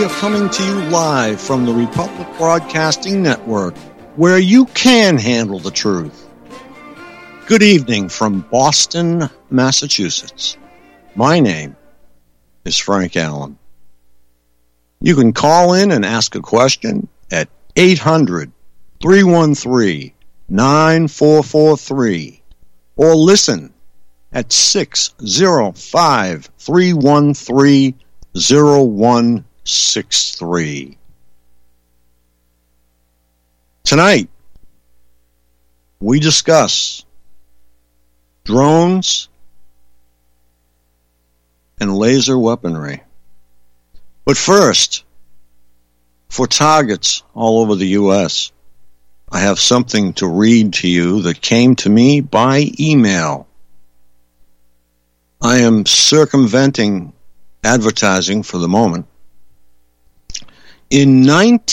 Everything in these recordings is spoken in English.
we are coming to you live from the Republic Broadcasting Network, where you can handle the truth. Good evening from Boston, Massachusetts. My name is Frank Allen. You can call in and ask a question at 800-313-9443 or listen at 605-313-0163. Tonight, we discuss drones and laser weaponry. But first, for targets all over the U.S., I have something to read to you that came to me by email. I am circumventing advertising for the moment. In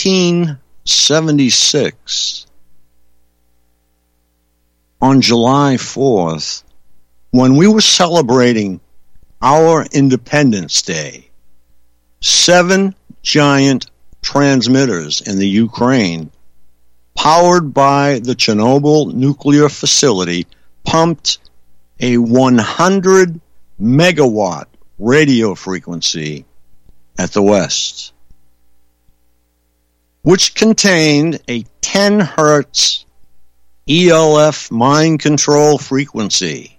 1976, on July 4th, when we were celebrating our Independence Day, 7 giant transmitters in the Ukraine, powered by the Chernobyl nuclear facility, pumped a 100 megawatt radio frequency at the West, which contained a 10 hertz ELF mind control frequency.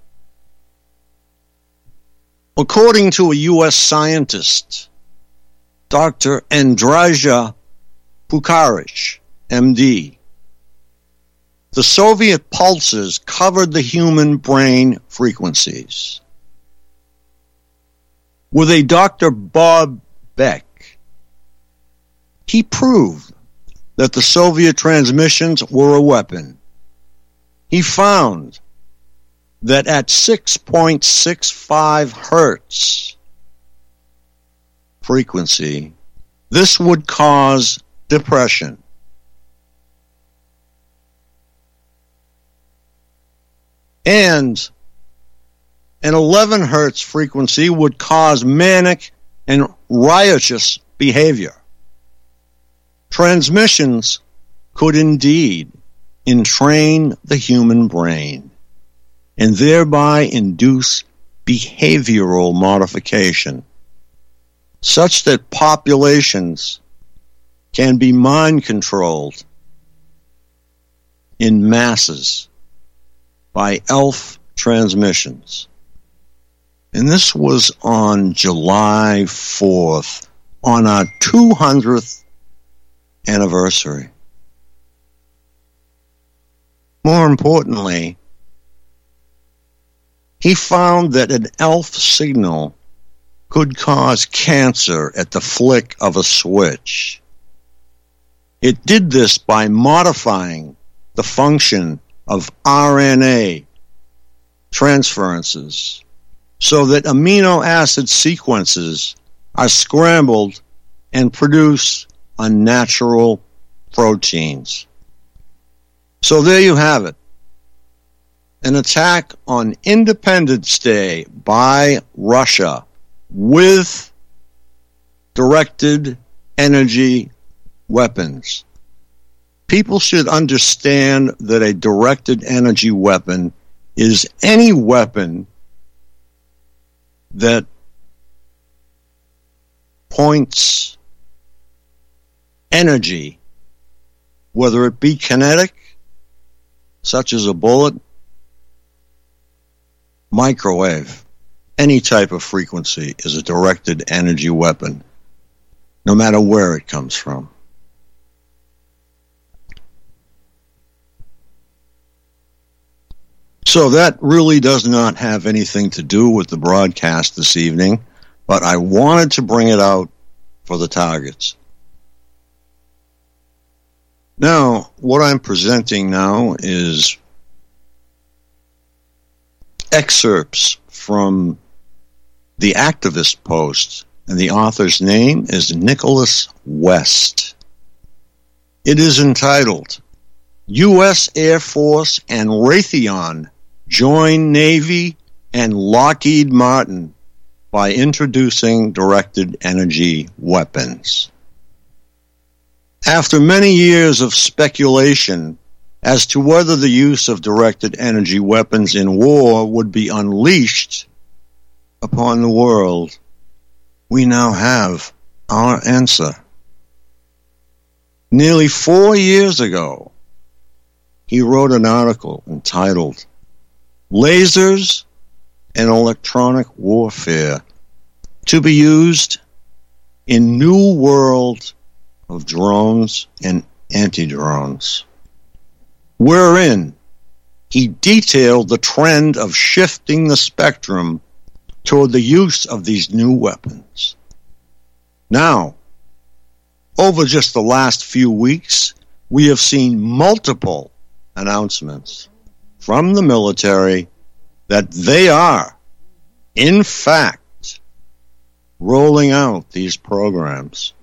According to a U.S. scientist, Dr. Andraja Pukarich, MD, the Soviet pulses covered the human brain frequencies. With a Dr. Bob Beck, he proved that the Soviet transmissions were a weapon. He found that at 6.65 hertz frequency, this would cause depression. And an 11 hertz frequency would cause manic and riotous behavior. Transmissions could indeed entrain the human brain and thereby induce behavioral modification, such that populations can be mind controlled in masses by ELF transmissions. And this was on July 4th, on our 200th anniversary. More importantly, he found that an ELF signal could cause cancer at the flick of a switch. It did this by modifying the function of RNA transferences so that amino acid sequences are scrambled and produce unnatural proteins. So there you have it. An attack on Independence Day by Russia with directed energy weapons. People should understand that a directed energy weapon is any weapon that points energy, whether it be kinetic, such as a bullet, microwave, any type of frequency is a directed energy weapon, no matter where it comes from. So that really does not have anything to do with the broadcast this evening, but I wanted to bring it out for the targets. Now, what I'm presenting now is excerpts from the activist post, and the author's name is Nicholas West. It is entitled, U.S. Air Force and Raytheon join Navy and Lockheed Martin by introducing directed energy weapons. After many years of speculation as to whether the use of directed energy weapons in war would be unleashed upon the world, we now have our answer. Nearly 4 years ago, he wrote an article entitled Lasers and Electronic Warfare to be Used in New World of Drones and Anti-Drones, wherein he detailed the trend of shifting the spectrum toward the use of these new weapons. Now, over just the last few weeks, we have seen multiple announcements from the military that they are, in fact, rolling out these programs.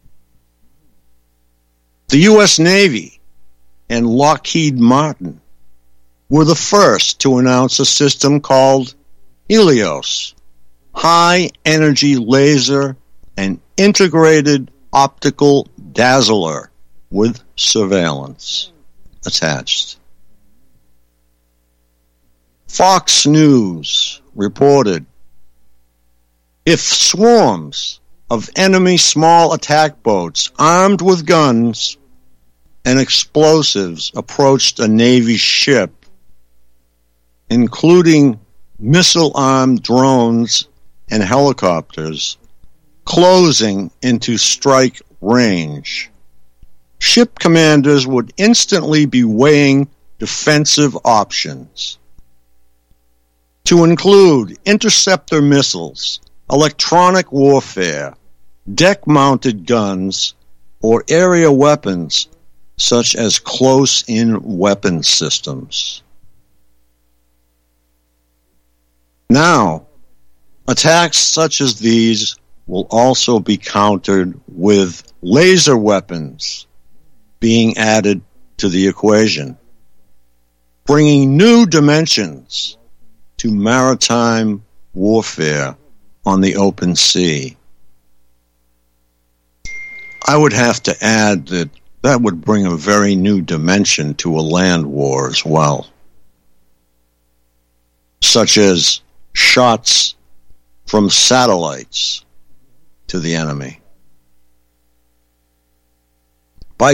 The U.S. Navy and Lockheed Martin were the first to announce a system called Helios, High Energy Laser and Integrated Optical Dazzler with surveillance attached. Fox News reported, if swarms of enemy small attack boats armed with guns and explosives approached a Navy ship, including missile-armed drones and helicopters, closing into strike range, ship commanders would instantly be weighing defensive options, to include interceptor missiles, electronic warfare, deck-mounted guns, or area weapons such as close-in weapon systems. Now, attacks such as these will also be countered with laser weapons being added to the equation, bringing new dimensions to maritime warfare on the open sea. I would have to add that that would bring a very new dimension to a land war as well, such as shots from satellites to the enemy. By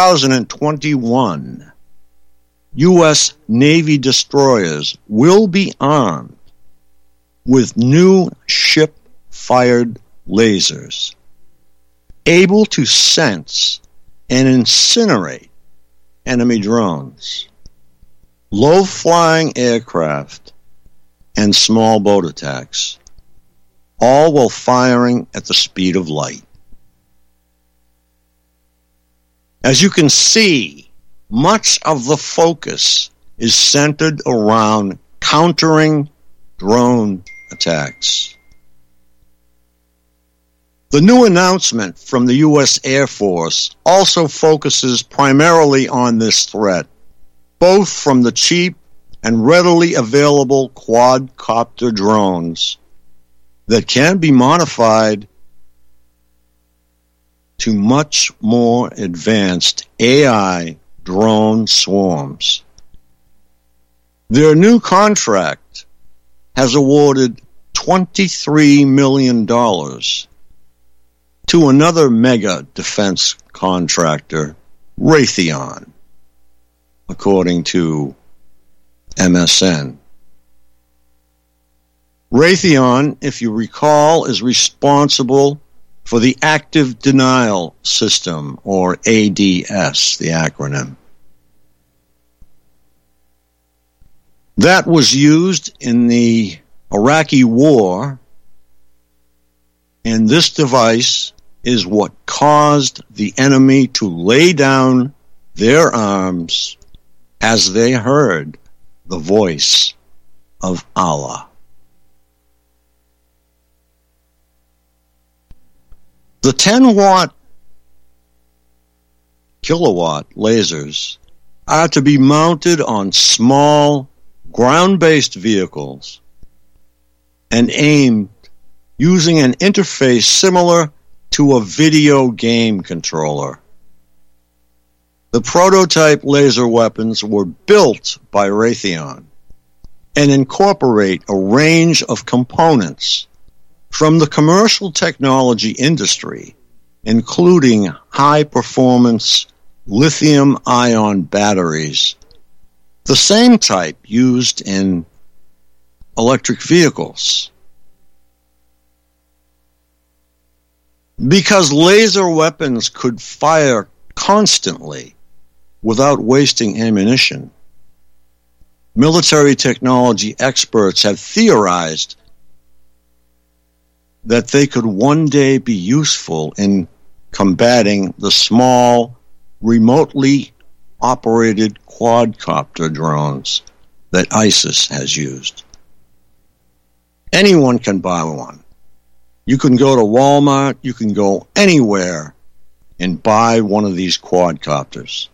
2021, U.S. Navy destroyers will be armed with new ship-fired lasers, able to sense and incinerate enemy drones, low-flying aircraft, and small boat attacks, all while firing at the speed of light. As you can see, much of the focus is centered around countering drone attacks. The new announcement from the U.S. Air Force also focuses primarily on this threat, both from the cheap and readily available quadcopter drones that can be modified to much more advanced AI drone swarms. Their new contract has awarded $23 million to another mega defense contractor, Raytheon, according to MSN. Raytheon, if you recall, is responsible for the Active Denial System, or ADS, the acronym. That was used in the Iraqi war, and this device is what caused the enemy to lay down their arms as they heard the voice of Allah. The 10 kilowatt lasers are to be mounted on small ground-based vehicles and aimed using an interface similar to a video game controller, The prototype laser weapons were built by Raytheon and incorporate a range of components from the commercial technology industry, including high-performance lithium-ion batteries, the same type used in electric vehicles. Because laser weapons could fire constantly without wasting ammunition, military technology experts have theorized that they could one day be useful in combating the small, remotely operated quadcopter drones that ISIS has used. Anyone can buy one. You can go to Walmart, you can go anywhere and buy one of these quadcopters.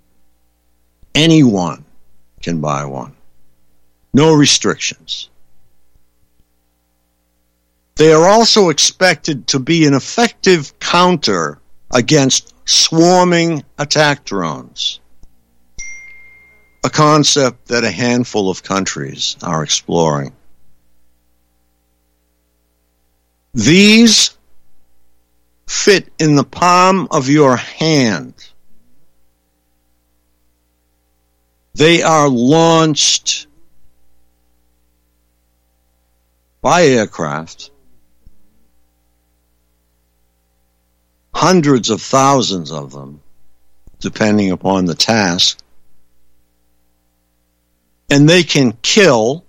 Anyone can buy one. No restrictions. They are also expected to be an effective counter against swarming attack drones, a concept that a handful of countries are exploring. These fit in the palm of your hand. They are launched by aircraft, hundreds of thousands of them, depending upon the task, and they can kill,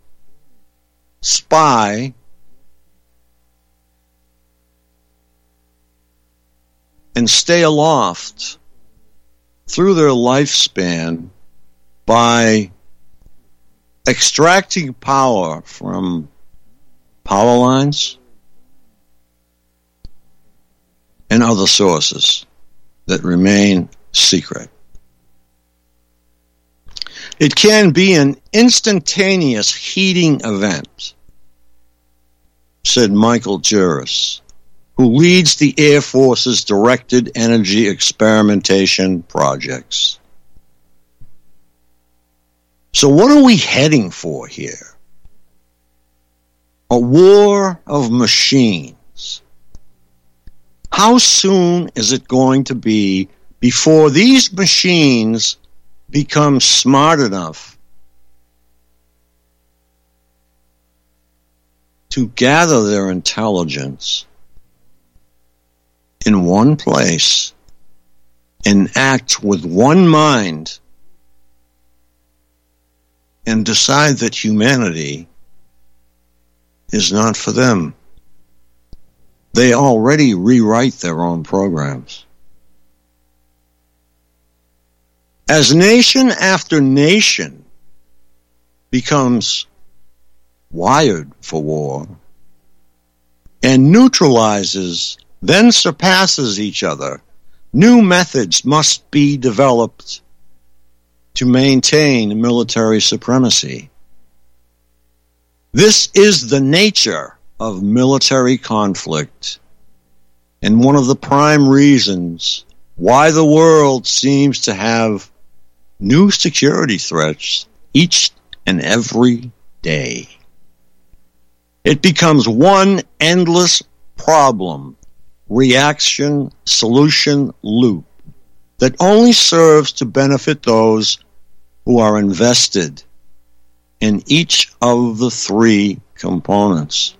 spy, and stay aloft through their lifespan by extracting power from power lines and other sources that remain secret. It can be an instantaneous heating event, said Michael Juris, who leads the Air Force's directed energy experimentation projects. So what are we heading for here? A war of machines. How soon is it going to be before these machines become smart enough to gather their intelligence in one place and act with one mind and decide that humanity is not for them? They already rewrite their own programs. As nation after nation becomes wired for war and neutralizes, then surpasses each other, new methods must be developed to maintain military supremacy. This is the nature of military conflict, and one of the prime reasons why the world seems to have new security threats each and every day. It becomes one endless problem, reaction, solution loop that only serves to benefit those who are invested in each of the three components.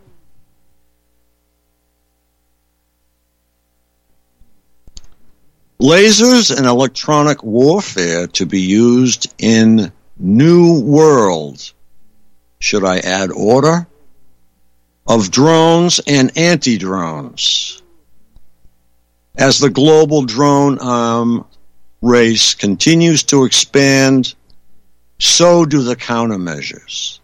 Lasers and electronic warfare to be used in New World, should I add order, of drones and anti-drones. As the global drone race continues to expand, so do the countermeasures.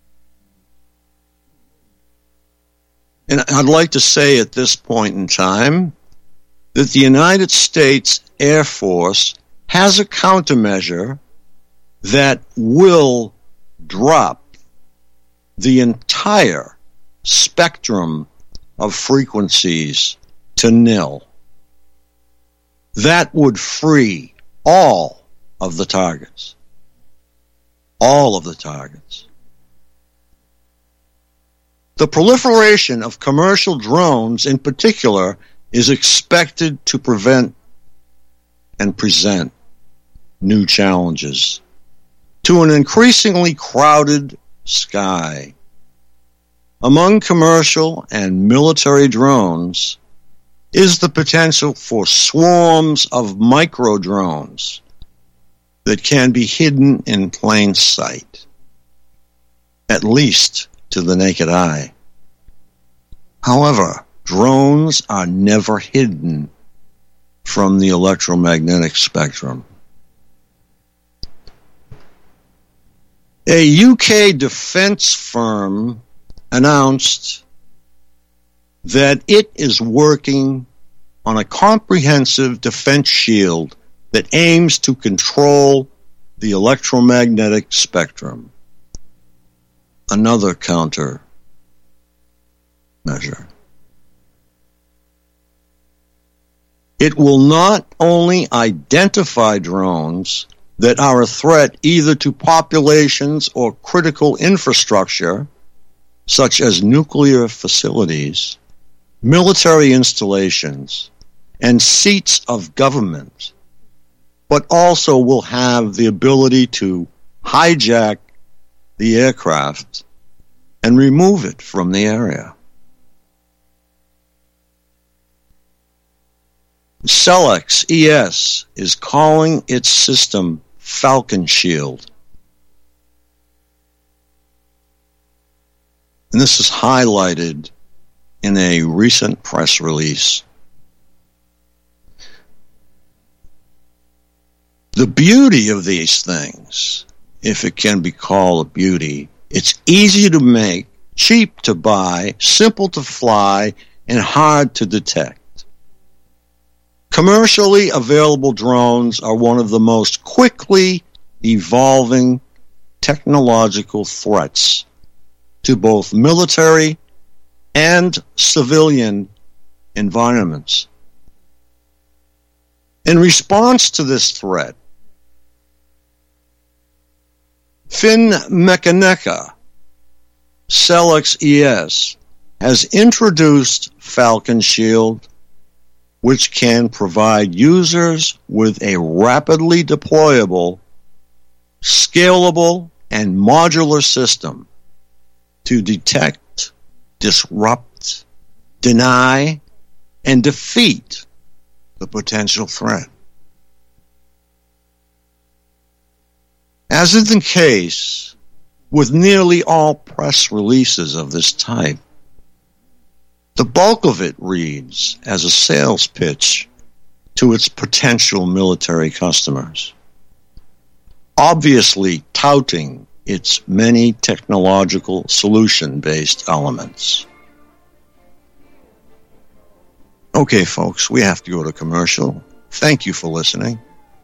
And I'd like to say at this point in time that the United States Air Force has a countermeasure that will drop the entire spectrum of frequencies to nil. That would free all of the targets. All of the targets. The proliferation of commercial drones in particular is expected to prevent and present new challenges to an increasingly crowded sky. Among commercial and military drones is the potential for swarms of micro drones that can be hidden in plain sight, at least to the naked eye. However, drones are never hidden from the electromagnetic spectrum. A UK defense firm announced that it is working on a comprehensive defense shield that aims to control the electromagnetic spectrum. Another counter measure. It will not only identify drones that are a threat either to populations or critical infrastructure, such as nuclear facilities, military installations, and seats of government, but also will have the ability to hijack the aircraft and remove it from the area. Celex ES is calling its system Falcon Shield. And this is highlighted in a recent press release. The beauty of these things, if it can be called a beauty, it's easy to make, cheap to buy, simple to fly, and hard to detect. Commercially available drones are one of the most quickly evolving technological threats to both military and civilian environments. In response to this threat, Finmeccanica, Celex ES, has introduced Falcon Shield, which can provide users with a rapidly deployable, scalable, and modular system to detect, disrupt, deny, and defeat the potential threat. As is the case with nearly all press releases of this type, the bulk of it reads as a sales pitch to its potential military customers, obviously touting its many technological solution-based elements. Okay, folks, we have to go to commercial. Thank you for listening.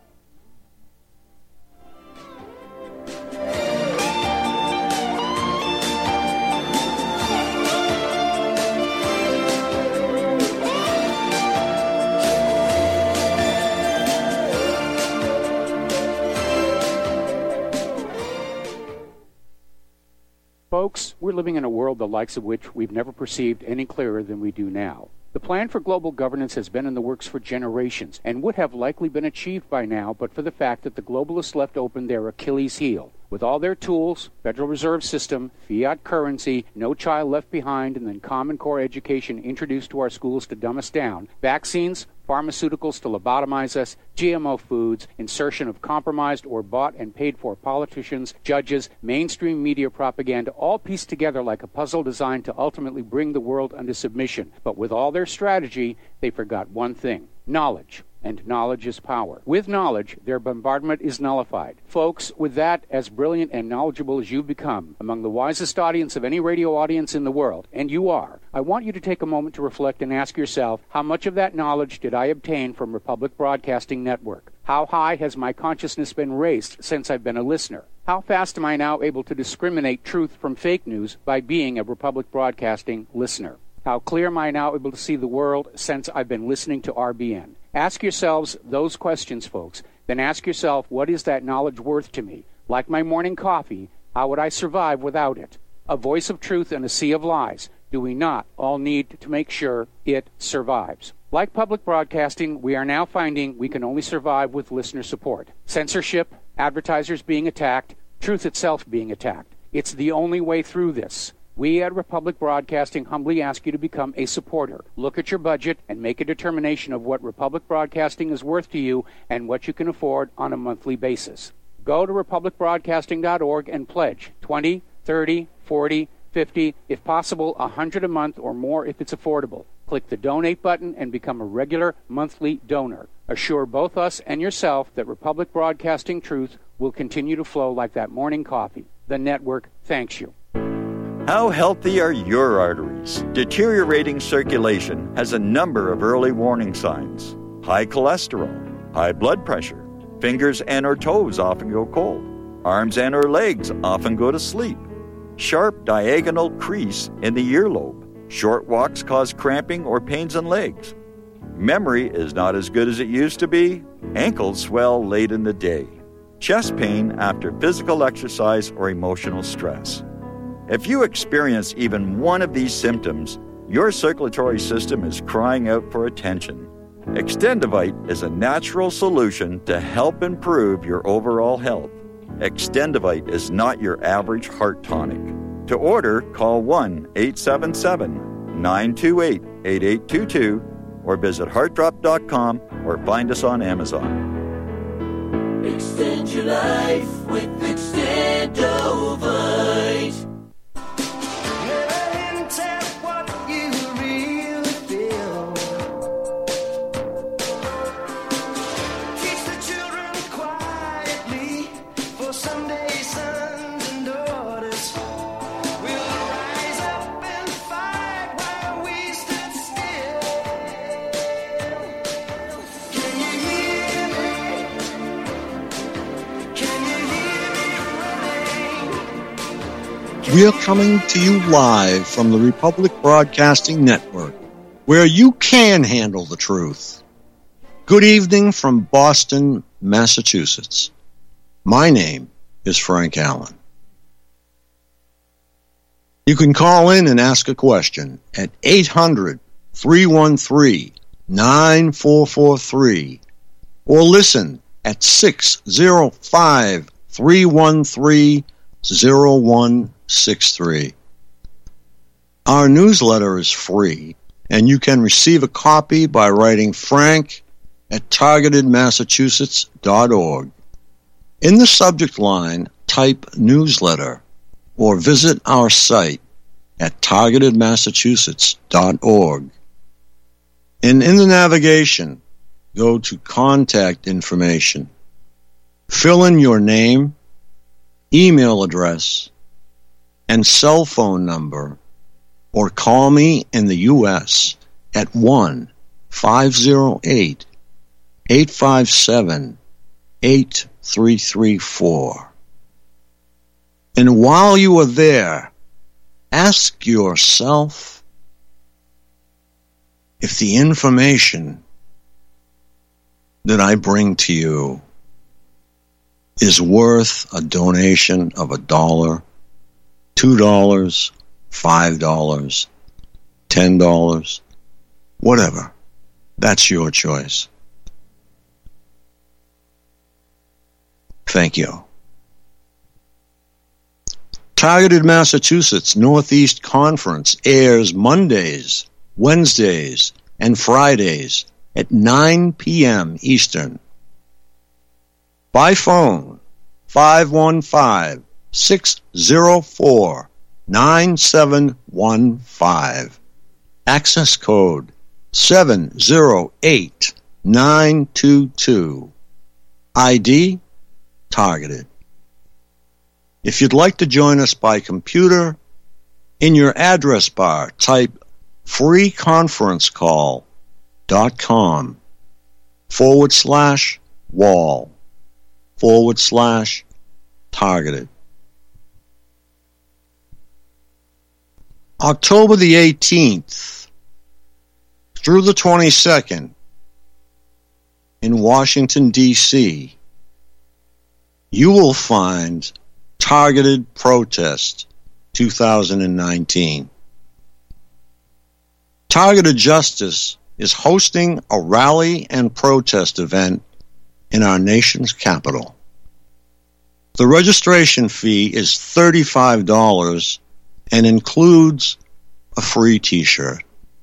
Folks, we're living in a world the likes of which we've never perceived any clearer than we do now. The plan for global governance has been in the works for generations and would have likely been achieved by now but for the fact that the globalists left open their Achilles heel. With all their tools, Federal Reserve System, fiat currency, no child left behind, and then Common Core education introduced to our schools to dumb us down, vaccines, pharmaceuticals to lobotomize us, GMO foods, insertion of compromised or bought and paid for politicians, judges, mainstream media propaganda, all pieced together like a puzzle designed to ultimately bring the world under submission. But with all their strategy, they forgot one thing: knowledge. And knowledge is power. With knowledge, their bombardment is nullified. Folks, with that, as brilliant and knowledgeable as you've become, among the wisest audience of any radio audience in the world, and you are, I want you to take a moment to reflect and ask yourself, how much of that knowledge did I obtain from Republic Broadcasting Network? How high has my consciousness been raised since I've been a listener? How fast am I now able to discriminate truth from fake news by being a Republic Broadcasting listener? How clear am I now able to see the world since I've been listening to RBN? Ask yourselves those questions, folks. Then ask yourself, what is that knowledge worth to me? Like my morning coffee, how would I survive without it? A voice of truth in a sea of lies. Do we not all need to make sure it survives? Like public broadcasting, we are now finding we can only survive with listener support. Censorship, advertisers being attacked, truth itself being attacked. It's the only way through this. We at Republic Broadcasting humbly ask you to become a supporter. Look at your budget and make a determination of what Republic Broadcasting is worth to you and what you can afford on a monthly basis. Go to republicbroadcasting.org and pledge $20, $30, $40, $50, if possible, $100 a month or more if it's affordable. Click the donate button and become a regular monthly donor. Assure both us and yourself that Republic Broadcasting truth will continue to flow like that morning coffee. The network thanks you. How healthy are your arteries? Deteriorating circulation has a number of early warning signs. High cholesterol, high blood pressure, fingers and or toes often go cold, arms and or legs often go to sleep, sharp diagonal crease in the earlobe, short walks cause cramping or pains in legs, memory is not as good as it used to be, ankles swell late in the day, chest pain after physical exercise or emotional stress. If you experience even one of these symptoms, your circulatory system is crying out for attention. Extendivite is a natural solution to help improve your overall health. Extendivite is not your average heart tonic. To order, call 1-877-928-8822 or visit heartdrop.com or find us on Amazon. Extend your life with Extendovite. We are coming to you live from the Republic Broadcasting Network, where you can handle the truth. Good evening from Boston, Massachusetts. My name is Frank Allen. You can call in and ask a question at 800-313-9443 or listen at 605-313-0163. Our newsletter is free, and you can receive a copy by writing Frank at targetedmassachusetts.org. In the subject line, type newsletter or visit our site at targetedmassachusetts.org. And in the navigation, go to contact information. Fill in your name, email address, and cell phone number, or call me in the U.S. at 1-508-857-8334. And while you are there, ask yourself if the information that I bring to you is worth a donation of $1, $2, $5, $10, whatever. That's your choice. Thank you. Targeted Massachusetts Northeast Conference airs Mondays, Wednesdays, and Fridays at 9 p.m. Eastern. By phone, 515-604-9715. Access code 708922. ID targeted. If you'd like to join us by computer, in your address bar, type freeconferencecall.com/wall/targeted. October the 18th through the 22nd in Washington, D.C., you will find Targeted Protest 2019. Targeted Justice is hosting a rally and protest event in our nation's capital. The registration fee is $35 and includes a free t-shirt.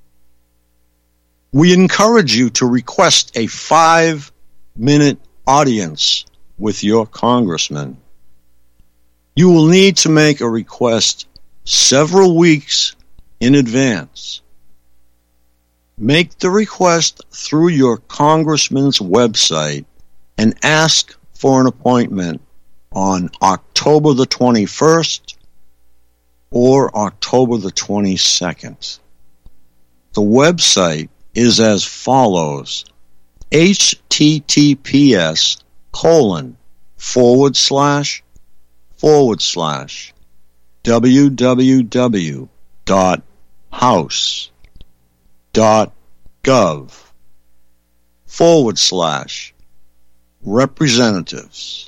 We encourage you to request a 5-minute audience with your congressman. You will need to make a request several weeks in advance. Make the request through your congressman's website and ask for an appointment on October the 21st or October the 22nd. The website is as follows: www.house.gov/representatives.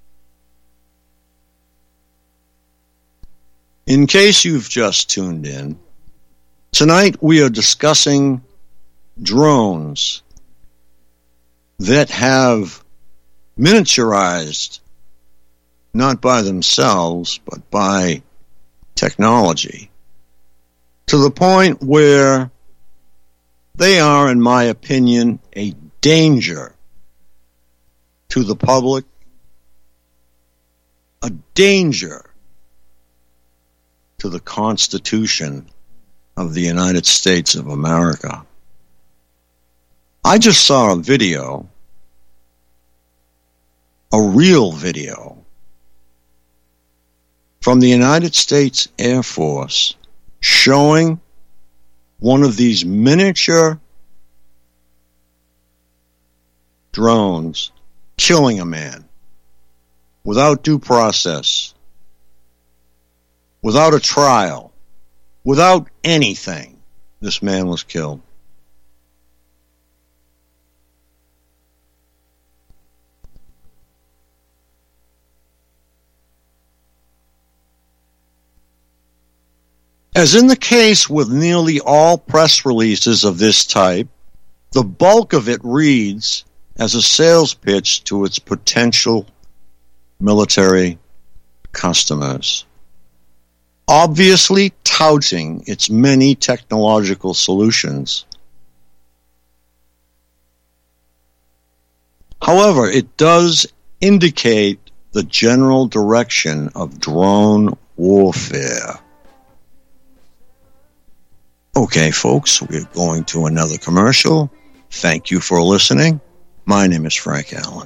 In case you've just tuned in, tonight we are discussing drones that have miniaturized, not by themselves, but by technology, to the point where they are, in my opinion, a danger to the public, a danger to the Constitution of the United States of America. I just saw a video, a real video, from the United States Air Force showing one of these miniature drones killing a man without due process, without a trial, without anything. This man was killed. As in the case with nearly all press releases of this type, the bulk of it reads as a sales pitch to its potential military customers, obviously touting its many technological solutions. However, it does indicate the general direction of drone warfare. Okay, folks, we're going to another commercial. Thank you for listening. My name is Frank Allen.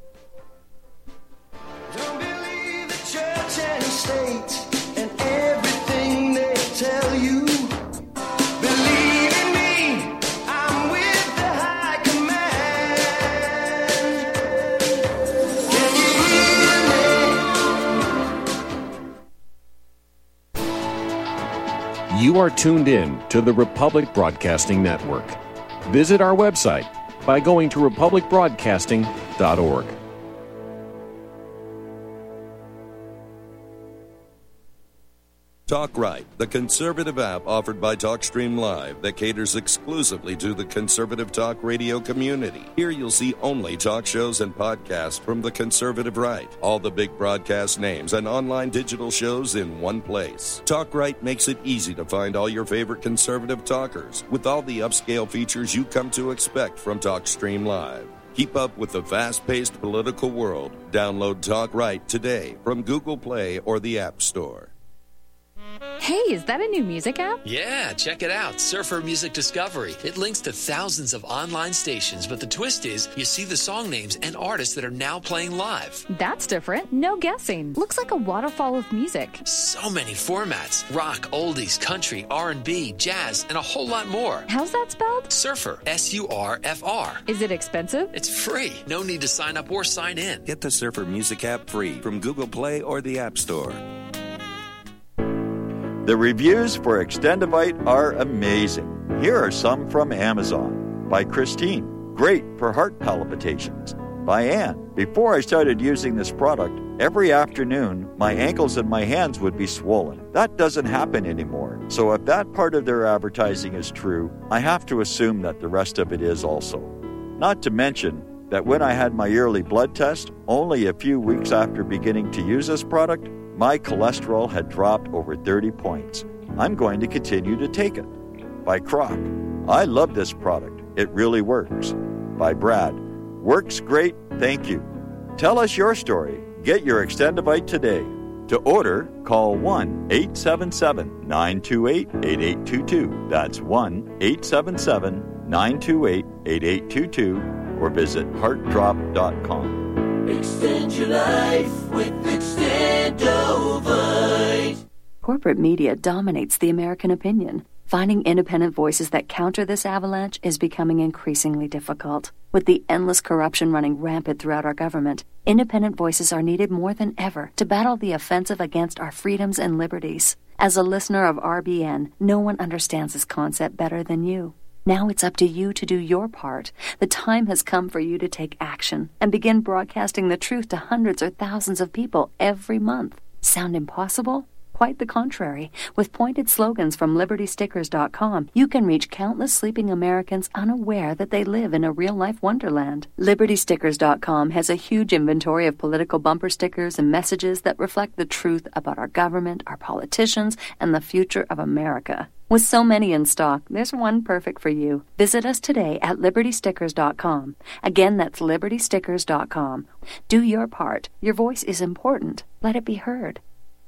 Don't believe the church and state and everything they tell you. Believe in me, I'm with the high command. Can you hear me? You are tuned in to the Republic Broadcasting Network. Visit our website by going to republicbroadcasting.org. Talk Right, the conservative app offered by TalkStream Live that caters exclusively to the conservative talk radio community. Here you'll see only talk shows and podcasts from the conservative right. All the big broadcast names and online digital shows in one place. Talk Right makes it easy to find all your favorite conservative talkers with all the upscale features you come to expect from TalkStream Live. Keep up with the fast-paced political world. Download Talk Right today from Google Play or the App Store. Hey, is that a new music app? Yeah, check it out. Surfer Music Discovery. It links to thousands of online stations, but the twist is you see the song names and artists that are now playing live. That's different. No guessing. Looks like a waterfall of music. So many formats. Rock, oldies, country, R&B, jazz, and a whole lot more. How's that spelled? Surfer. S-U-R-F-R. Is it expensive? It's free. No need to sign up or sign in. Get the Surfer Music app free from Google Play or the App Store. The reviews for Extendivite are amazing. Here are some from Amazon. By Christine. Great for heart palpitations. by Ann. Before I started using this product, every afternoon, my ankles and my hands would be swollen. That doesn't happen anymore. So if that part of their advertising is true, I have to assume that the rest of it is also. Not to mention that when I had my yearly blood test, only a few weeks after beginning to use this product, my cholesterol had dropped over 30 points. I'm going to continue to take it. By Croc. I love this product. It really works. By Brad. Works great, thank you. Tell us your story. Get your Extendivite today. To order, call 1-877-928-8822. That's 1-877-928-8822. Or visit heartdrop.com. Extend your life with Extendovite. Corporate media dominates the American opinion. Finding independent voices that counter this avalanche is becoming increasingly difficult. With the endless corruption running rampant throughout our government, independent voices are needed more than ever to battle the offensive against our freedoms and liberties. As a listener of RBN, no one understands this concept better than you. Now it's up to you to do your part. The time has come for you to take action and begin broadcasting the truth to hundreds or thousands of people every month. Sound impossible? Quite the contrary. With pointed slogans from LibertyStickers.com, you can reach countless sleeping Americans unaware that they live in a real-life wonderland. LibertyStickers.com has a huge inventory of political bumper stickers and messages that reflect the truth about our government, our politicians, and the future of America. With so many in stock, there's one perfect for you. Visit us today at LibertyStickers.com. Again, that's LibertyStickers.com. Do your part. Your voice is important. Let it be heard.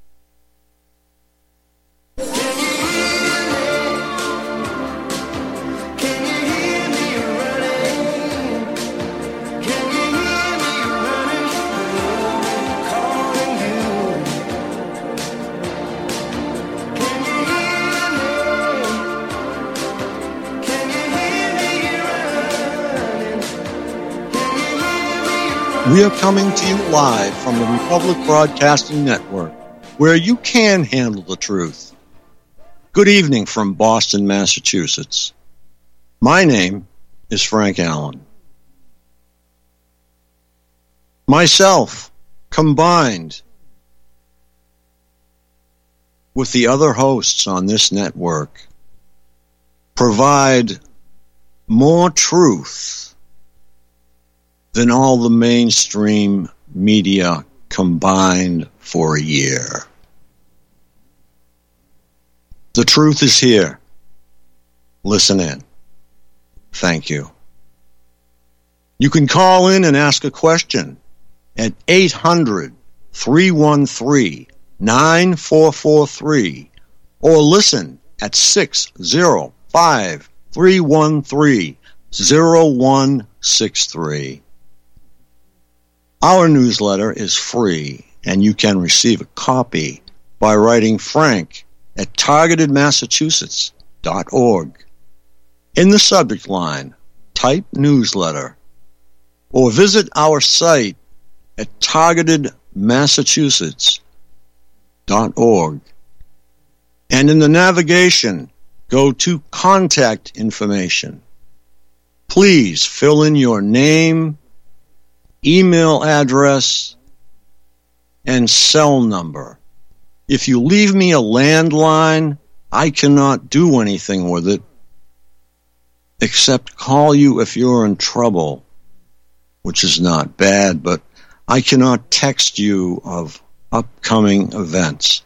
We are coming to you live from the Republic Broadcasting Network, where you can handle the truth. Good evening from Boston, Massachusetts. My name is Frank Allen. Myself, combined with the other hosts on this network, provide more truth than all the mainstream media combined for a year. The truth is here. Listen in. Thank you. You can call in and ask a question at 800-313-9443 or listen at 605-313-0163. Our newsletter is free, and you can receive a copy by writing Frank at targetedmassachusetts.org. In the subject line, type newsletter, or visit our site at targetedmassachusetts.org. And in the navigation, go to contact information. Please fill in your name, email address, and cell number. If you leave me a landline, I cannot do anything with it except call you if you're in trouble, which is not bad, but I cannot text you of upcoming events.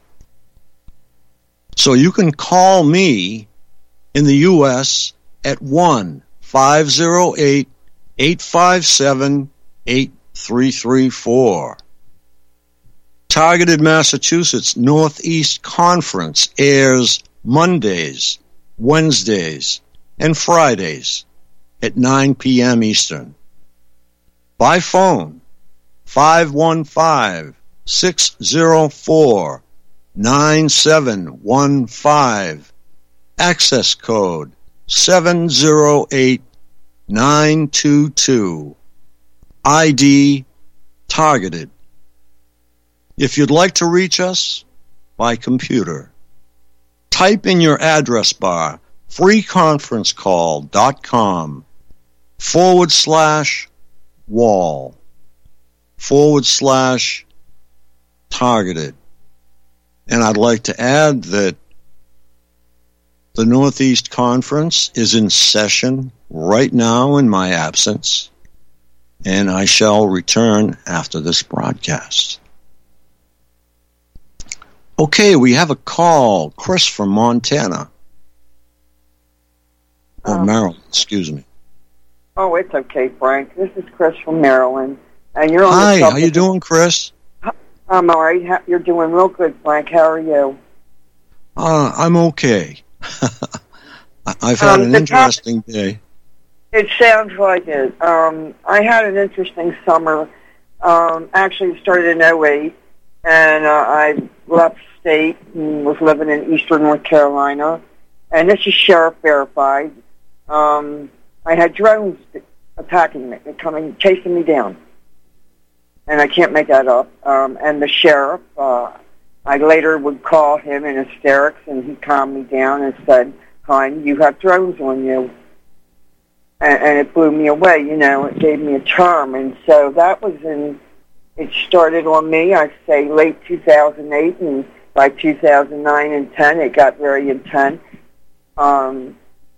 So you can call me in the U.S. at 1-508-857-8334. Targeted Massachusetts Northeast Conference airs Mondays, Wednesdays, and Fridays at 9 p.m. Eastern. By phone, 515-604-9715. Access code 708922. ID targeted. If you'd like to reach us by computer, type in your address bar freeconferencecall.com/wall. /targeted. And I'd like to add that the Northeast Conference is in session right now in my absence, and I shall return after this broadcast. Okay, we have a call. Chris from Montana. Or Maryland, excuse me. Oh, it's okay, Frank. This is Chris from Maryland. And you're on Hi, the how you doing, Chris? I'm all right. You're doing real good, Frank. How are you? I'm okay. I've had an interesting day. It sounds like it. I had an interesting summer. Actually, it started in 2008, and I left state and was living in eastern North Carolina. And this is Sheriff verified. I had drones attacking me, chasing me down. And I can't make that up. And the sheriff, I later would call him in hysterics, and he calmed me down and said, "Hon, you have drones on you." And it blew me away, it gave me a charm. And so that was it started on me, I'd say, late 2008, and by 2009 and 10, it got very intense. Some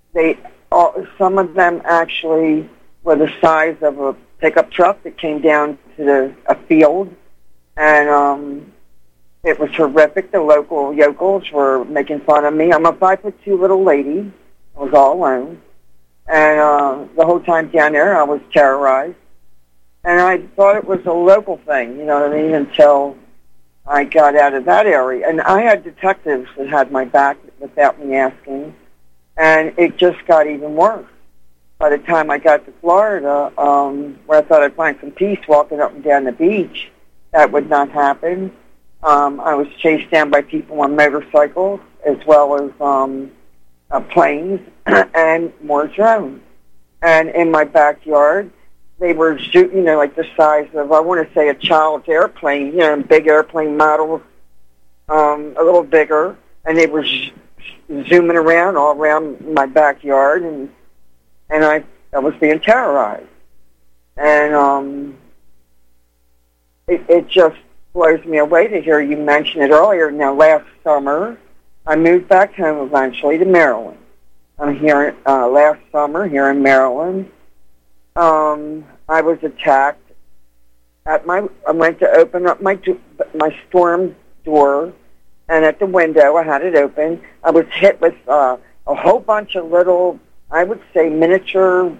of them actually were the size of a pickup truck that came down to a field, and it was horrific. The local yokels were making fun of me. I'm a 5'2" little lady. I was all alone, and the whole time down there, I was terrorized. And I thought it was a local thing, you know what I mean, until I got out of that area. And I had detectives that had my back without me asking, and it just got even worse. By the time I got to Florida, where I thought I'd find some peace walking up and down the beach, that would not happen. I was chased down by people on motorcycles, as well as planes and more drones. And in my backyard, they were, like the size of, I want to say, a child's airplane, big airplane models, a little bigger, and they were zooming around all around my backyard, and I was being terrorized. And it just blows me away to hear you mention it earlier. Now, last summer, I moved back home eventually to Maryland. I'm here last summer here in Maryland. I was attacked I went to open up my storm door, and at the window, I had it open. I was hit with a whole bunch of little, I would say, miniature.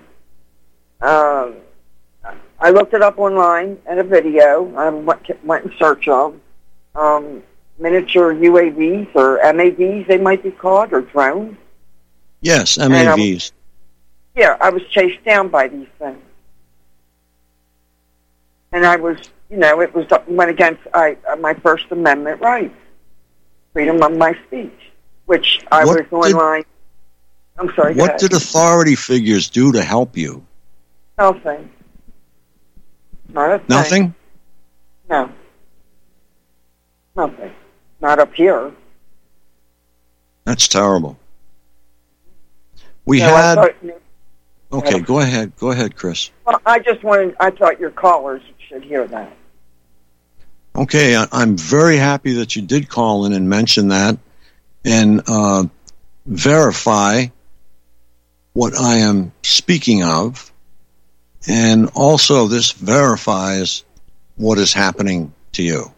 I looked it up online in a video. I went in search of miniature UAVs or MAVs, they might be called, or drones. Yes, MAVs. I was chased down by these things. And I was, went against my First Amendment rights, freedom of my speech, which I was online. I'm sorry. What did authority figures do to help you? Nothing. Not a thing. Nothing? No. Nothing. Not up here. That's terrible. We had... Okay, go ahead. Go ahead, Chris. Well, I thought your callers should hear that. Okay, I'm very happy that you did call in and mention that and verify what I am speaking of. And also this verifies what is happening to you.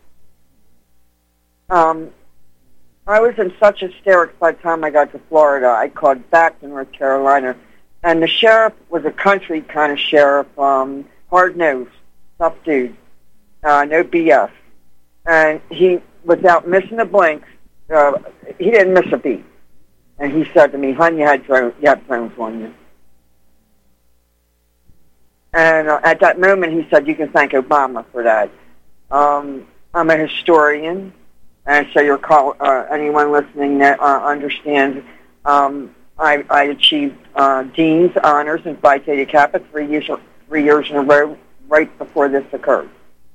I was in such hysterics by the time I got to Florida. I called back to North Carolina. And the sheriff was a country kind of sheriff, hard-nosed, tough dude, no BS. And he, without missing a blink, he didn't miss a beat. And he said to me, "Hon, you have drones on you." And at that moment, he said, "You can thank Obama for that." I'm a historian, and so anyone listening that understands. I achieved Dean's honors in Phi Theta Kappa 3 years in a row right before this occurred.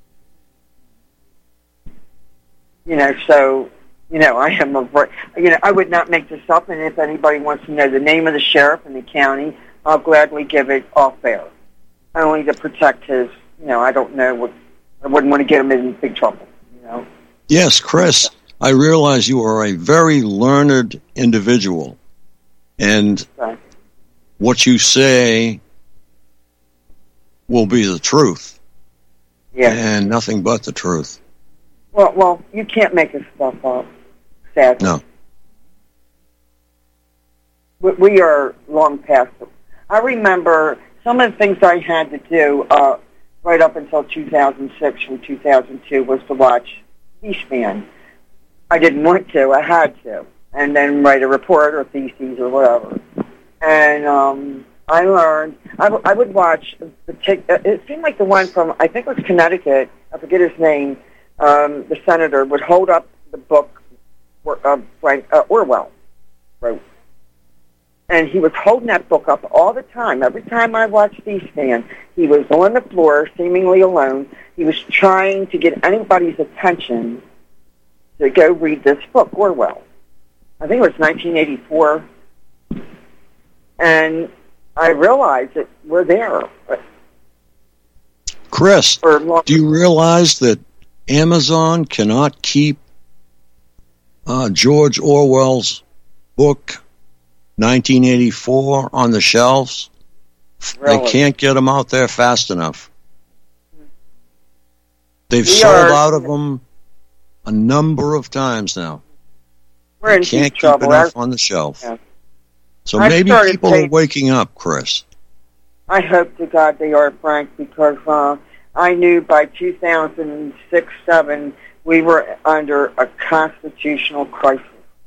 I am I would not make this up, and if anybody wants to know the name of the sheriff in the county, I'll gladly give it off air, only to protect his, I don't know what I wouldn't want to get them in big trouble, you know. Yes, Chris, I realize you are a very learned individual, and what you say will be the truth, and nothing but the truth. Well, you can't make this stuff up, sadly. No. We are long past it. I remember some of the things I had to do right up until 2006 and 2002 was to watch C-SPAN. I didn't want to. I had to. And then write a report or theses or whatever. And I learned, I would watch, it seemed like the one from, I think it was Connecticut, I forget his name, the senator would hold up the book Frank Orwell wrote. And he was holding that book up all the time. Every time I watched C-SPAN, he was on the floor, seemingly alone. He was trying to get anybody's attention to go read this book, Orwell. I think it was 1984. And I realized that we're there. Chris, do you realize that Amazon cannot keep George Orwell's book 1984 on the shelves? Really? They can't get them out there fast enough. They've sold out of them a number of times now. We're in can't keep trouble. enough on the shelf. Yeah. So maybe people are waking up, Chris. I hope to God they are, Frank, because I knew by 2006-07 we were under a constitutional crisis.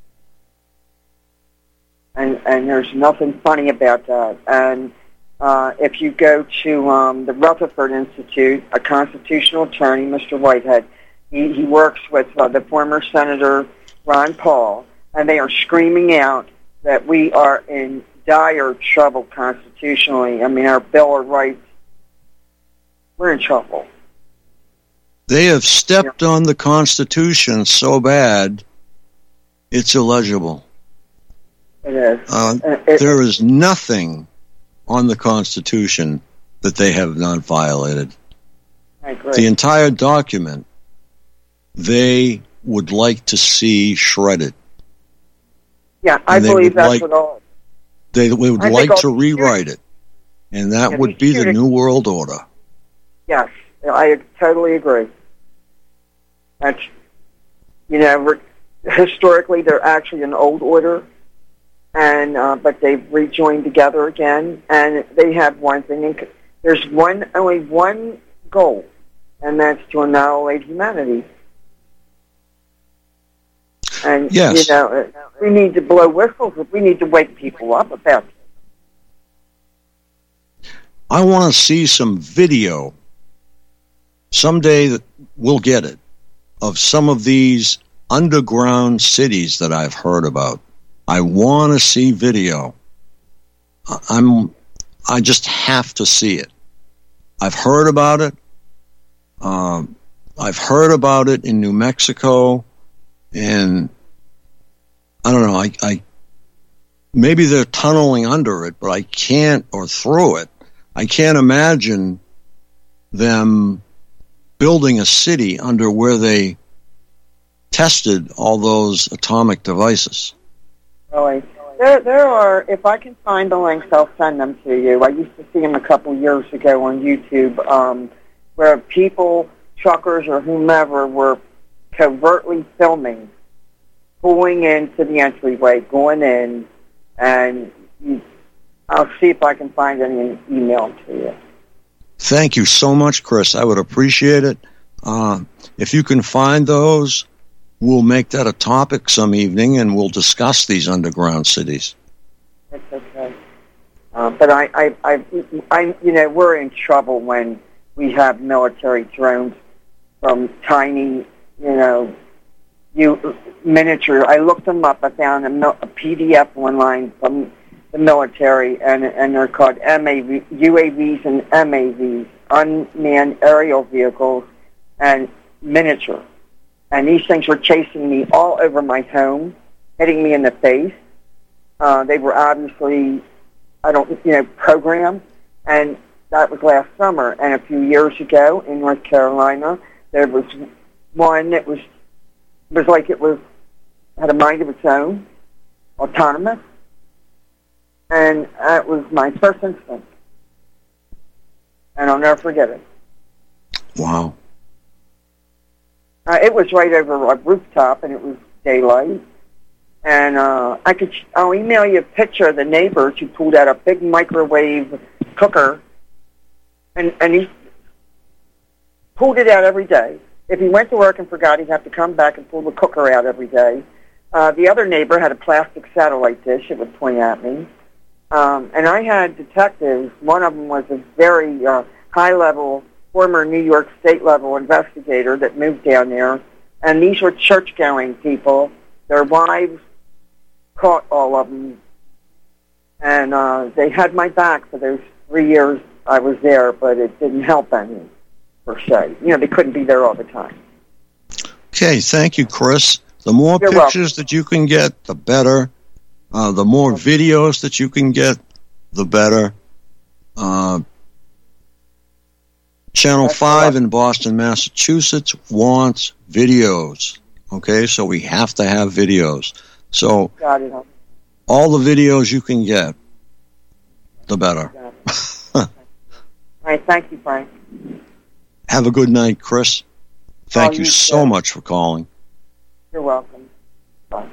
And there's nothing funny about that. And if you go to the Rutherford Institute, a constitutional attorney, Mr. Whitehead, he works with the former Senator Ron Paul, and they are screaming out that we are in dire trouble constitutionally. I mean, our Bill of Rights, we're in trouble. They have stepped on the Constitution so bad, it's illegible. It is. There is nothing on the Constitution that they have not violated. I agree. The entire document, they would like to see shredded. Yeah, I believe that's what all. They would like to rewrite it, and that would be the New World Order. Yes, I totally agree. That's, historically they're actually an old order, and but they've rejoined together again, and they have one thing. There's only one goal, and that's to annihilate humanity. And, yes. We need to blow whistles. We need to wake people up about it. I want to see some video. Someday that we'll get it, of some of these underground cities that I've heard about. I want to see video. I just have to see it. I've heard about it. I've heard about it in New Mexico. And I don't know, I maybe they're tunneling under it, but I can't, or through it. I can't imagine them building a city under where they tested all those atomic devices. Really? There are, if I can find the links, I'll send them to you. I used to see them a couple years ago on YouTube, where people, truckers or whomever, were covertly filming, pulling into the entryway, going in, and I'll see if I can find any and email them to you. Thank you so much, Chris. I would appreciate it. If you can find those, we'll make that a topic some evening, and we'll discuss these underground cities. That's okay. But I we're in trouble when we have military drones from tiny, miniature. I looked them up. I found a PDF online from the military, and they're called UAVs and MAVs, unmanned aerial vehicles, and miniature. And these things were chasing me all over my home, hitting me in the face. They were obviously, programmed, and that was last summer. And a few years ago in North Carolina, there was one that was like it had a mind of its own, autonomous. And that was my first instinct. And I'll never forget it. Wow. It was right over a rooftop, and it was daylight. And I'll email you a picture of the neighbors who pulled out a big microwave cooker, and he pulled it out every day. If he went to work and forgot, he'd have to come back and pull the cooker out every day. The other neighbor had a plastic satellite dish it would point at me. And I had detectives. One of them was a very high-level, former New York State-level investigator that moved down there. And these were church-going people. Their wives caught all of them. And they had my back for those 3 years I was there, but it didn't help any, per se. You know, they couldn't be there all the time. Okay, thank you, Chris. The more You're pictures welcome. that you can get, the better. The more videos that you can get, the better. Channel 5 in Boston, Massachusetts wants videos. Okay, so we have to have videos. So Got it. all the videos you can get, the better. All right, thank you, Frank. Have a good night, Chris. Thank you you so too. much for calling. You're welcome. Bye.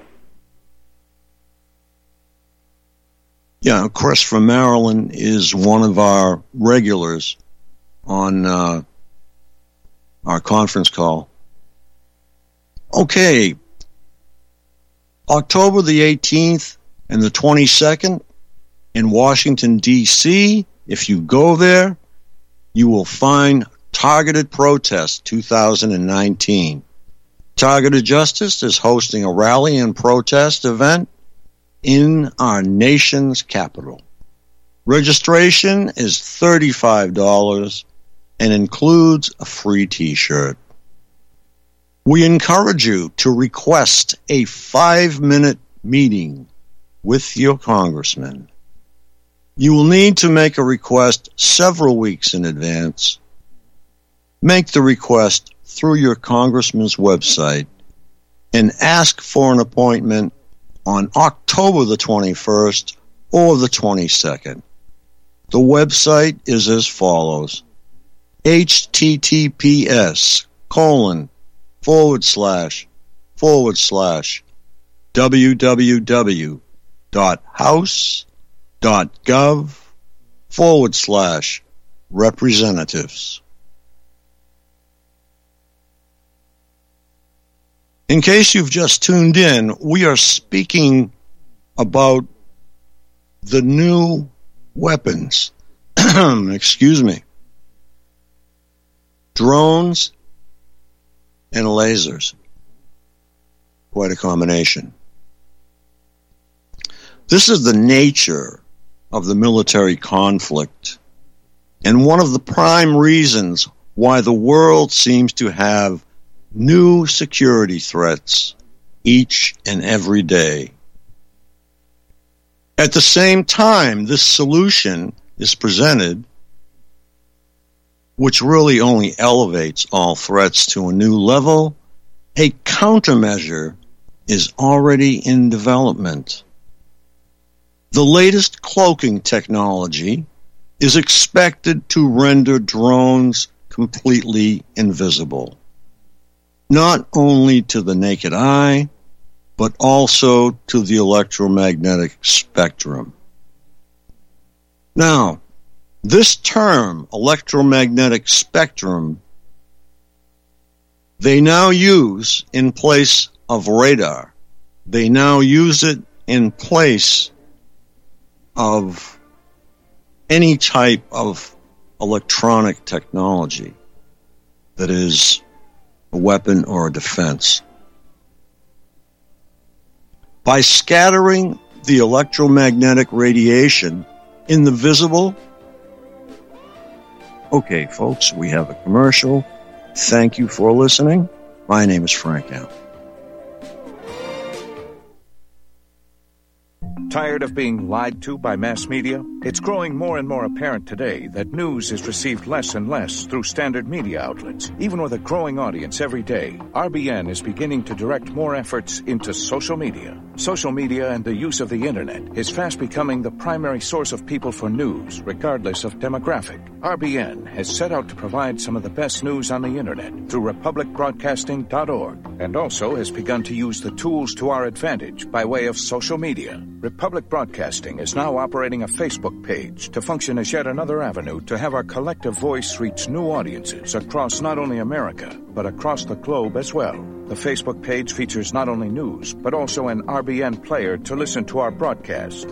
Yeah, Chris from Maryland is one of our regulars on our conference call. Okay, October the 18th and the 22nd in Washington, D.C., if you go there, you will find Targeted Protest 2019. Targeted Justice is hosting a rally and protest event in our nation's capital. Registration is $35 and includes a free t-shirt. We encourage you to request a 5-minute meeting with your congressman. You will need to make a request several weeks in advance. Make the request through your congressman's website and ask for an appointment on October the 21st or the 22nd. The website is as follows: https://www.house.gov/representatives. In case you've just tuned in, we are speaking about the new weapons. Excuse me. Drones and lasers. Quite a combination. This is the nature of the military conflict, and one of the prime reasons why the world seems to have new security threats each and every day. At the same time, this solution is presented, which really only elevates all threats to a new level. A countermeasure is already in development. The latest cloaking technology is expected to render drones completely invisible, not only to the naked eye, but also to the electromagnetic spectrum. Now, this term, electromagnetic spectrum, they now use in place of radar. They now use it in place of any type of electronic technology that is a weapon or a defense. By scattering the electromagnetic radiation in the visible. Okay, folks, we have a commercial. Thank you for listening. My name is Frank Allen. Tired of being lied to by mass media? It's growing more and more apparent today that news is received less and less through standard media outlets. Even with a growing audience every day, RBN is beginning to direct more efforts into social media. Social media and the use of the internet is fast becoming the primary source of people for news, regardless of demographic. RBN has set out to provide some of the best news on the internet through republicbroadcasting.org, and also has begun to use the tools to our advantage by way of social media. Republic Broadcasting is now operating a Facebook page to function as yet another avenue to have our collective voice reach new audiences across not only America, but across the globe as well. The Facebook page features not only news, but also an RBN player to listen to our broadcast.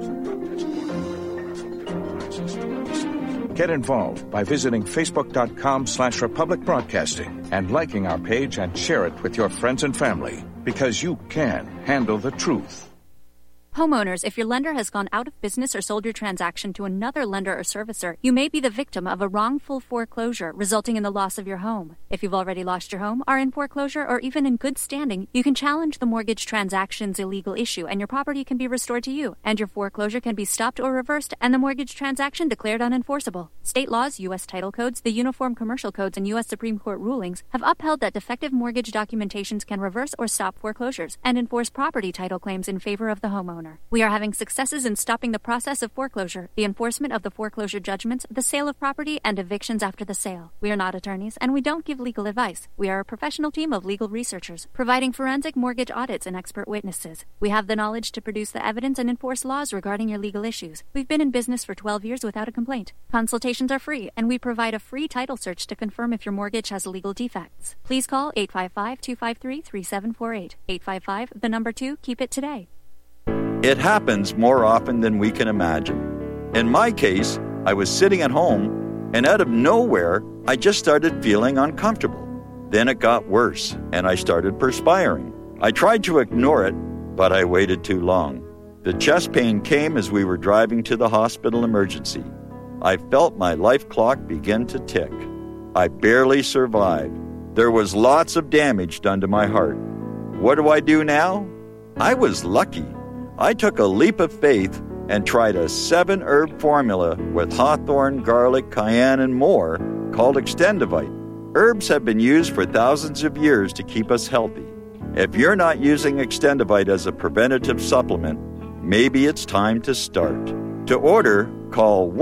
Get involved by visiting facebook.com/Republic Broadcasting and liking our page and share it with your friends and family, because you can handle the truth. Homeowners, if your lender has gone out of business or sold your transaction to another lender or servicer, you may be the victim of a wrongful foreclosure, resulting in the loss of your home. If you've already lost your home, are in foreclosure, or even in good standing, you can challenge the mortgage transaction's illegal issue, and your property can be restored to you, and your foreclosure can be stopped or reversed, and the mortgage transaction declared unenforceable. State laws, U.S. title codes, the Uniform Commercial Codes, and U.S. Supreme Court rulings have upheld that defective mortgage documentations can reverse or stop foreclosures and enforce property title claims in favor of the homeowner. We are having successes in stopping the process of foreclosure, the enforcement of the foreclosure judgments, the sale of property, and evictions after the sale. We are not attorneys, and we don't give legal advice. We are a professional team of legal researchers, providing forensic mortgage audits and expert witnesses. We have the knowledge to produce the evidence and enforce laws regarding your legal issues. We've been in business for 12 years without a complaint. Consultations are free, and we provide a free title search to confirm if your mortgage has legal defects. Please call 855-253-3748. 855, 2, keep it today. It happens more often than we can imagine. In my case, I was sitting at home, and out of nowhere, I just started feeling uncomfortable. Then it got worse, and I started perspiring. I tried to ignore it, but I waited too long. The chest pain came as we were driving to the hospital emergency. I felt my life clock begin to tick. I barely survived. There was lots of damage done to my heart. What do I do now? I was lucky. I took a leap of faith and tried a 7-herb formula with hawthorn, garlic, cayenne, and more called Extendivite. Herbs have been used for thousands of years to keep us healthy. If you're not using Extendivite as a preventative supplement, maybe it's time to start. To order, call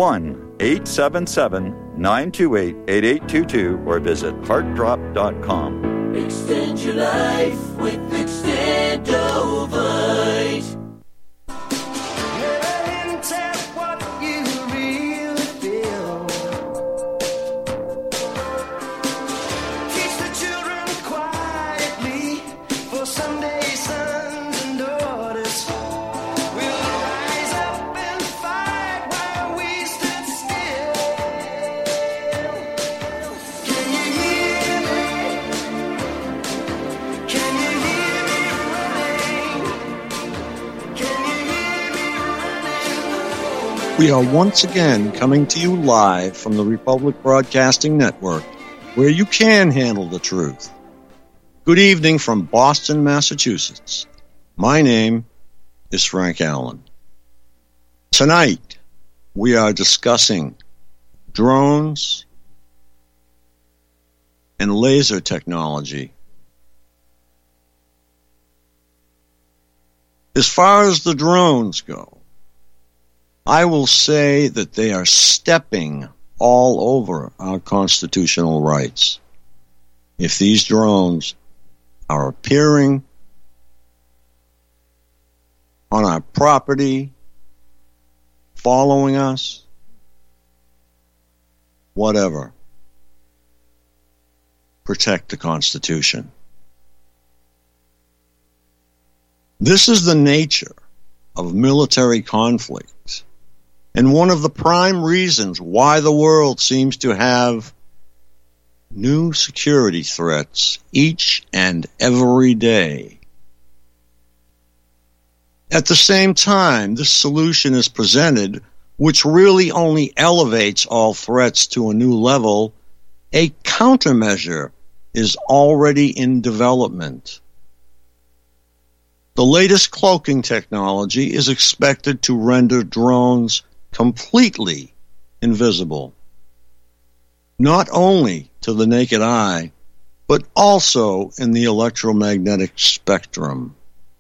1-877-928-8822 or visit heartdrop.com. Extend your life with Extendivite. We are once again coming to you live from the Republic Broadcasting Network, where you can handle the truth. Good evening from Boston, Massachusetts. My name is Frank Allen. Tonight, we are discussing drones and laser technology. As far as the drones go, I will say that they are stepping all over our constitutional rights. If these drones are appearing on our property, following us, whatever, protect the Constitution. This is the nature of military conflict. And one of the prime reasons why the world seems to have new security threats each and every day. At the same time, this solution is presented, which really only elevates all threats to a new level. A countermeasure is already in development. The latest cloaking technology is expected to render drones completely invisible, not only to the naked eye, but also in the electromagnetic spectrum.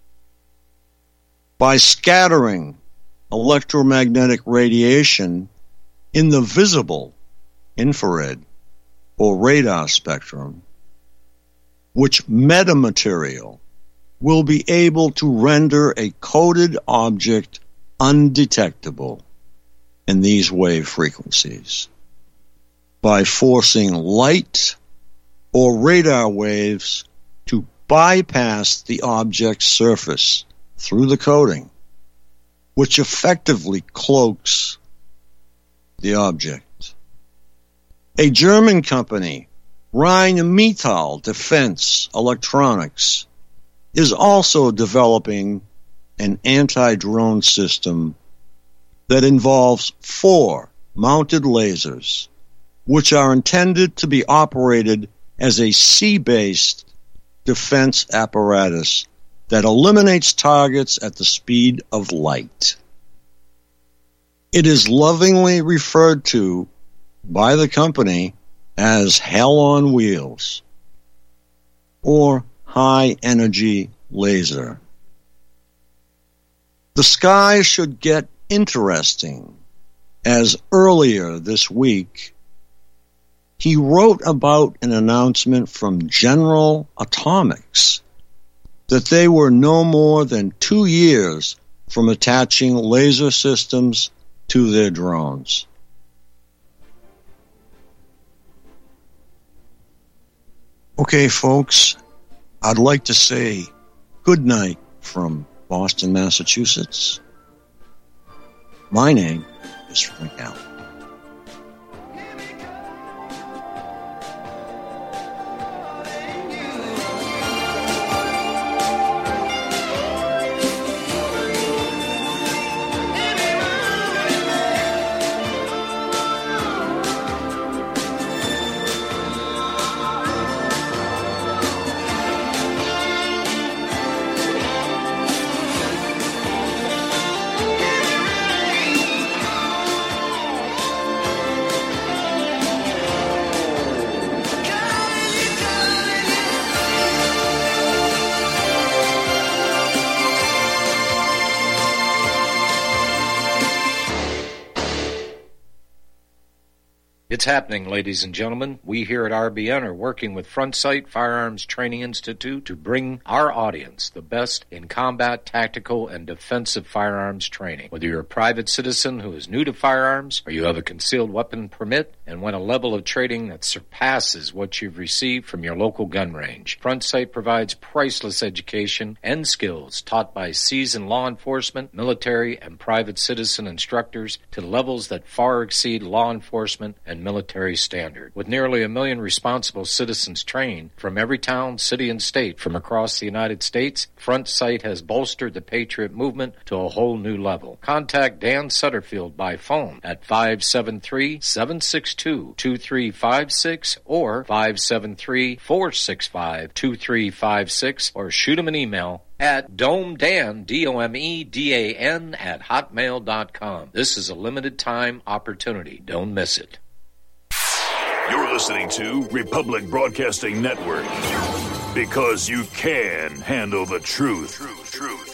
By scattering electromagnetic radiation in the visible infrared or radar spectrum, which metamaterial will be able to render a coded object undetectable in these wave frequencies by forcing light or radar waves to bypass the object's surface through the coating, which effectively cloaks the object. A German company, Rheinmetall Defense Electronics, is also developing an anti-drone system that involves 4 mounted lasers, which are intended to be operated as a sea-based defense apparatus that eliminates targets at the speed of light. It is lovingly referred to by the company as Hell on Wheels, or high-energy laser. The sky should get interesting, as earlier this week, he wrote about an announcement from General Atomics that they were no more than 2 years from attaching laser systems to their drones. Okay, folks, I'd like to say good night from Boston, Massachusetts. My name is Frank Allen. It's happening, ladies and gentlemen. We here at RBN are working with Front Sight Firearms Training Institute to bring our audience the best in combat, tactical, and defensive firearms training. Whether you're a private citizen who is new to firearms, or you have a concealed weapon permit and want a level of training that surpasses what you've received from your local gun range, Front Sight provides priceless education and skills taught by seasoned law enforcement, military, and private citizen instructors to levels that far exceed law enforcement and military standard. With nearly 1 million responsible citizens trained from every town, city, and state from across the United States, Front Sight has bolstered the Patriot movement to a whole new level. Contact Dan Sutterfield by phone at 573-762-2356 or 573-465-2356 or shoot him an email at domedan, DOMEDAN, at hotmail.com. This is a limited time opportunity. Don't miss it. You're listening to Republic Broadcasting Network, because you can handle the truth.